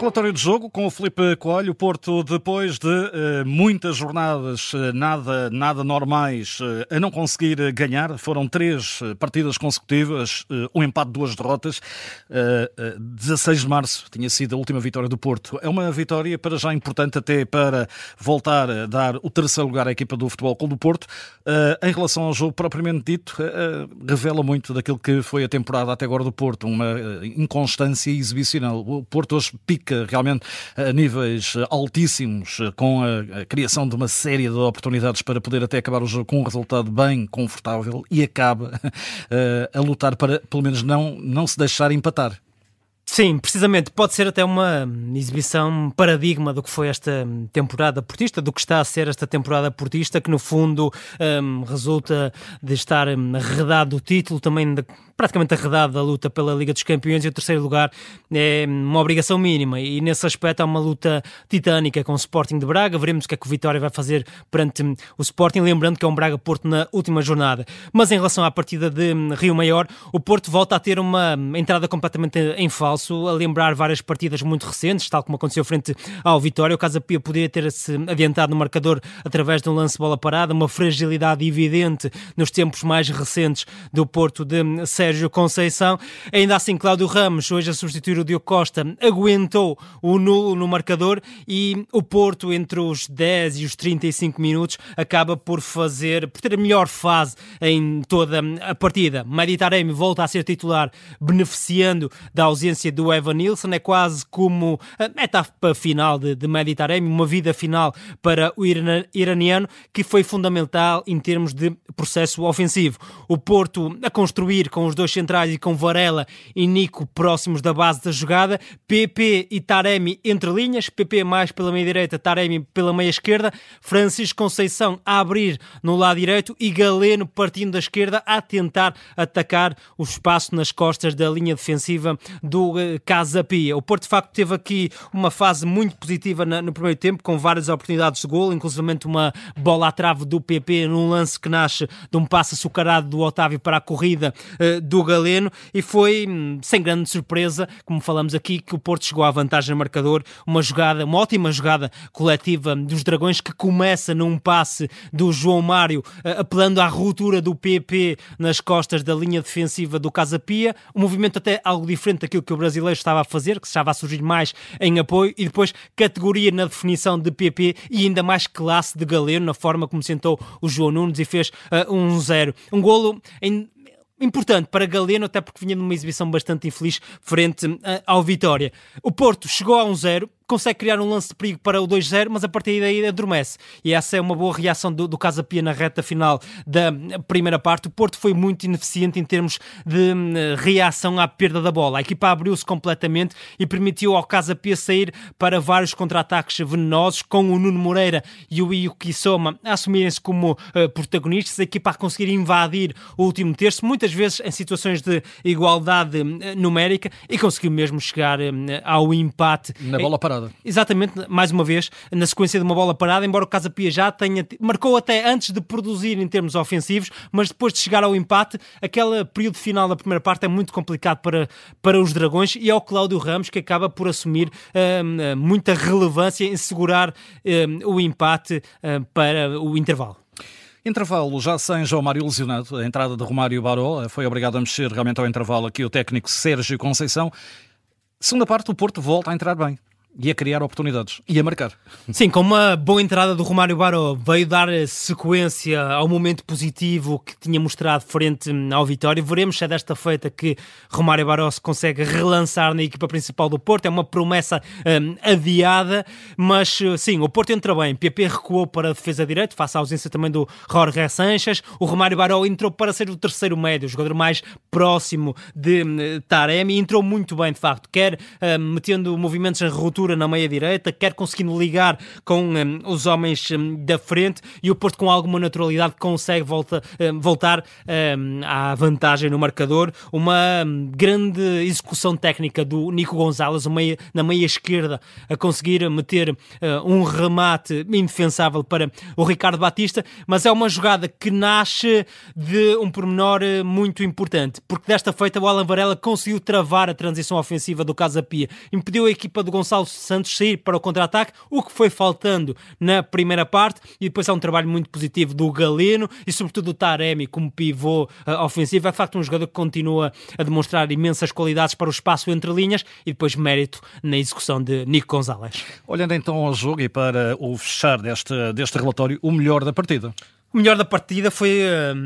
Relatório de jogo com o Filipe Coelho. O Porto, depois de muitas jornadas nada normais, a não conseguir ganhar. Foram 3 partidas consecutivas, um empate, 2 derrotas. 16 de março tinha sido a última vitória do Porto. É uma vitória para já importante até para voltar a dar o terceiro lugar à equipa do Futebol Clube do Porto. Em relação ao jogo propriamente dito, revela muito daquilo que foi a temporada até agora do Porto, uma inconstância exibicional. O Porto hoje pica realmente a níveis altíssimos, com a criação de uma série de oportunidades para poder até acabar o jogo com um resultado bem confortável e acaba a lutar para, pelo menos, não se deixar empatar. Sim, precisamente. Pode ser até uma exibição paradigma do que foi esta temporada portista, do que está a ser esta temporada portista, que no fundo resulta de estar arredado o título, também praticamente arredado da luta pela Liga dos Campeões, e o terceiro lugar é uma obrigação mínima, e nesse aspecto há uma luta titânica com o Sporting de Braga. Veremos o que é que o Vitória vai fazer perante o Sporting, lembrando que é um Braga-Porto na última jornada. Mas em relação à partida de Rio Maior, o Porto volta a ter uma entrada completamente em falso, a lembrar várias partidas muito recentes, tal como aconteceu frente ao Vitória. O Casa Pia poderia ter-se adiantado no marcador através de um lance de bola parada, uma fragilidade evidente nos tempos mais recentes do Porto de Sérgio Conceição. Ainda assim, Cláudio Ramos, hoje a substituir o Diogo Costa, aguentou o nulo no marcador, e o Porto, entre os 10 e os 35 minutos, acaba por ter a melhor fase em toda a partida. Mehdi Taremi volta a ser titular, beneficiando da ausência do Evanilson. É quase como a etapa final de Mehdi Taremi, uma vida final para o iraniano, que foi fundamental em termos de processo ofensivo. O Porto a construir com os dois centrais e com Varela e Nico próximos da base da jogada, PP e Taremi entre linhas, PP mais pela meia direita, Taremi pela meia esquerda, Francisco Conceição a abrir no lado direito e Galeno partindo da esquerda a tentar atacar o espaço nas costas da linha defensiva do Casa Pia. O Porto de facto teve aqui uma fase muito positiva no primeiro tempo, com várias oportunidades de golo, inclusive uma bola à trave do PP num lance que nasce de um passe açucarado do Otávio para a corrida do Galeno, e foi sem grande surpresa, como falamos aqui, que o Porto chegou à vantagem no marcador. Uma ótima jogada coletiva dos Dragões, que começa num passe do João Mário, apelando à ruptura do PP nas costas da linha defensiva do Casa Pia, um movimento até algo diferente daquilo que o brasileiro estava a fazer, que estava a surgir mais em apoio, e depois categoria na definição de PP e ainda mais classe de Galeno na forma como sentou o João Nunes e fez 1-0. Um golo importante para Galeno, até porque vinha numa exibição bastante infeliz frente ao Vitória. O Porto chegou a 1-0, consegue criar um lance de perigo para o 2-0, mas a partir daí adormece. E essa é uma boa reação do Casa Pia na reta final da primeira parte. O Porto foi muito ineficiente em termos de reação à perda da bola. A equipa abriu-se completamente e permitiu ao Casa Pia sair para vários contra-ataques venenosos, com o Nuno Moreira e o Yuki Soma a assumirem-se como protagonistas. A equipa a conseguir invadir o último terço, muitas vezes em situações de igualdade numérica, e conseguiu mesmo chegar ao empate. Na bola parada. Exatamente, mais uma vez, na sequência de uma bola parada, embora o Casa Pia já marcou até antes de produzir em termos ofensivos, mas depois de chegar ao empate, aquele período final da primeira parte é muito complicado para os Dragões, e é o Cláudio Ramos que acaba por assumir muita relevância em segurar o empate para o intervalo. Intervalo já sem João Mário lesionado. A entrada de Romário Baró foi obrigado a mexer realmente ao intervalo aqui o técnico Sérgio Conceição. Segunda parte, o Porto volta a entrar bem e a criar oportunidades e a marcar. Sim, com uma boa entrada do Romário Baró, veio dar sequência ao momento positivo que tinha mostrado frente ao Vitória. Veremos se é desta feita que Romário Baró se consegue relançar na equipa principal do Porto. É uma promessa adiada, mas sim, o Porto entra bem. PP recuou para a defesa direita, face à ausência também do Jorge Sanches. O Romário Baró entrou para ser o terceiro médio, o jogador mais próximo de Taremi, e entrou muito bem, de facto, quer metendo movimentos em ruptura na meia direita, quer conseguindo ligar com os homens da frente, e o Porto com alguma naturalidade consegue voltar à vantagem no marcador. Uma grande execução técnica do Nico Gonzalez na meia esquerda, a conseguir meter um remate indefensável para o Ricardo Batista, mas é uma jogada que nasce de um pormenor muito importante, porque desta feita o Alan Varela conseguiu travar a transição ofensiva do Casa Pia, impediu a equipa do Gonçalo Santos sair para o contra-ataque, o que foi faltando na primeira parte, e depois há um trabalho muito positivo do Galeno e sobretudo do Taremi como pivô ofensivo. É de facto um jogador que continua a demonstrar imensas qualidades para o espaço entre linhas e depois mérito na execução de Nico Gonzalez. Olhando então ao jogo e para o fechar deste relatório, o melhor da partida. O melhor da partida foi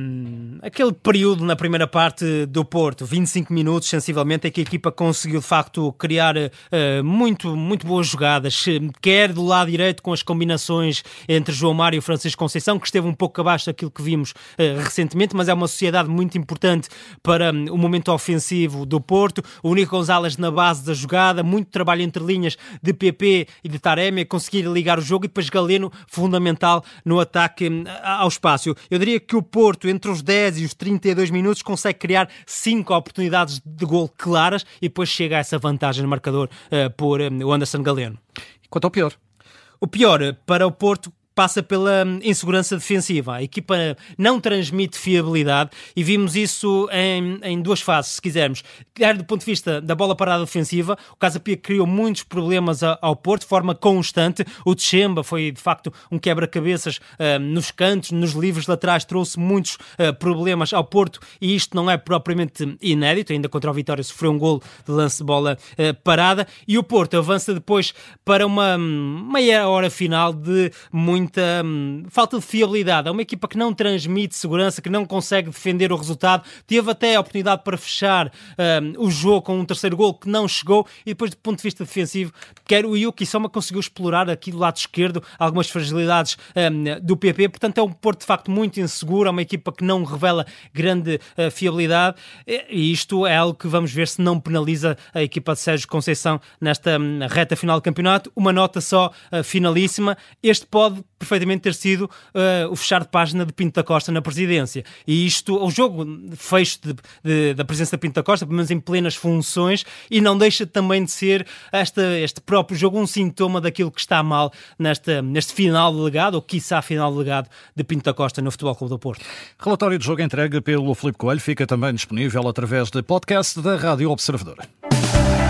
aquele período na primeira parte do Porto, 25 minutos sensivelmente, em que a equipa conseguiu de facto criar muito boas jogadas, quer do lado direito com as combinações entre João Mário e Francisco Conceição, que esteve um pouco abaixo daquilo que vimos recentemente, mas é uma sociedade muito importante para o momento ofensivo do Porto. O Nico Gonzalez na base da jogada, muito trabalho entre linhas de PP e de Taremi, conseguir ligar o jogo, e depois Galeno fundamental no ataque ao espaço. Eu diria que o Porto, entre os 10 e os 32 minutos, consegue criar 5 oportunidades de gol claras e depois chega a essa vantagem no marcador por o Anderson Galeno. Quanto ao pior? O pior para o Porto passa pela insegurança defensiva. A equipa não transmite fiabilidade e vimos isso em duas fases, se quisermos. Quer do ponto de vista da bola parada ofensiva, o Casa Pia criou muitos problemas ao Porto de forma constante. O Tchemba foi, de facto, um quebra-cabeças nos cantos, nos livros laterais, trouxe muitos problemas ao Porto, e isto não é propriamente inédito. Ainda contra o Vitória sofreu um golo de lance de bola parada, e o Porto avança depois para uma meia hora final de muita falta de fiabilidade. É uma equipa que não transmite segurança, que não consegue defender o resultado. Teve até a oportunidade para fechar o jogo com um terceiro golo que não chegou, e depois do ponto de vista defensivo, quer o Yuki Soma conseguiu explorar aqui do lado esquerdo algumas fragilidades do PP. Portanto, é um Porto de facto muito inseguro, é uma equipa que não revela grande fiabilidade, e isto é algo que vamos ver se não penaliza a equipa de Sérgio Conceição nesta reta final do campeonato. Uma nota só finalíssima: este pode perfeitamente ter sido o fechar de página de Pinto da Costa na presidência, e isto, o jogo fecho da presença de Pinto da Costa, pelo menos em plenas funções, e não deixa também de ser este próprio jogo um sintoma daquilo que está mal neste final de legado, ou quiçá final de legado de Pinto da Costa no Futebol Clube do Porto. Relatório de jogo entregue pelo Filipe Coelho fica também disponível através de podcast da Rádio Observador.